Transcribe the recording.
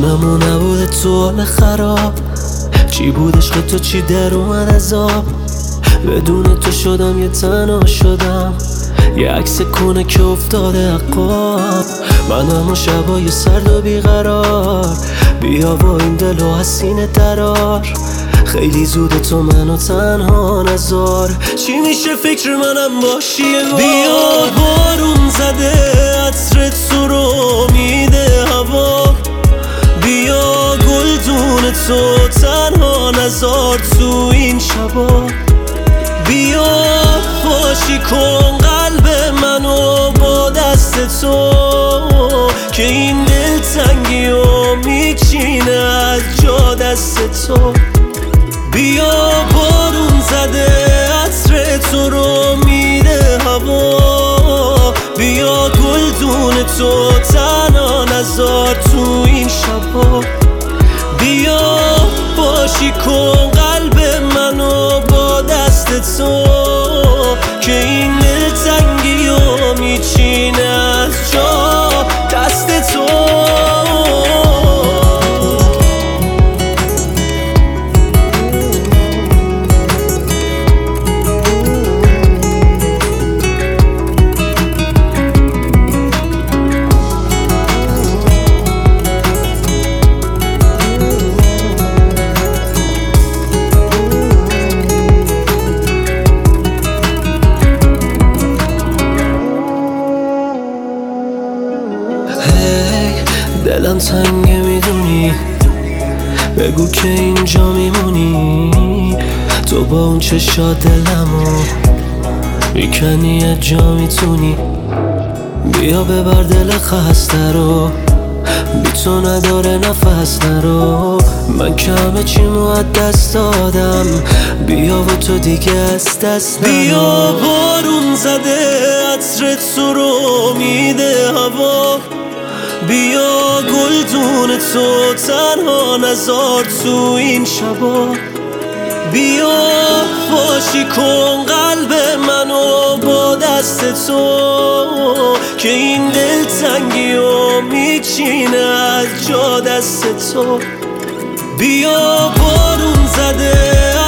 جانمو نبوده تو حال خراب، چی بود عشق تو، چی در اومد از آب. بدون تو شدم یه تنها شدم، یه عکس کنه که افتاده عقاب. من همون شبای سرد و بیقرار، بیا با این دل و حسین درار. خیلی زوده تو منو تنها نذار، چی میشه فکر منم باشی یه بار. بیا بارون زده عطر تو رو میده هوا، بیا گلدون تو تنها نذار تو این شبا. بیا خوشی کن قلب منو با دست تو، که این دلتنگی رو میچینه از جا دست تو. بیا بارون زده عطر تو رو میده هوا، بیا گلدون تو تنها نذار تو این شبا. بیا باشی کن قلب منو با دست تو، که این دلتنگی رو میچینه از جا دست تو. دلم تنگه میدونی، بگو که اینجا میمونی. تو با اون چشات دلمو میکنی یه جا میتونی. بیا ببر دل خسته رو، بی تو نداره نفس نرو. من که همه چیمو از دست دادم، بیا و تو دیگه از دست نرو. بیا بارون زده عطر تو رو میده هوا، بیا گلدون تو تنها نذار تو این شبا. بیا خوشی کن قلب منو با دست تو، که این دلتنگی رو میچینه از جا دست تو. بیا بارون زده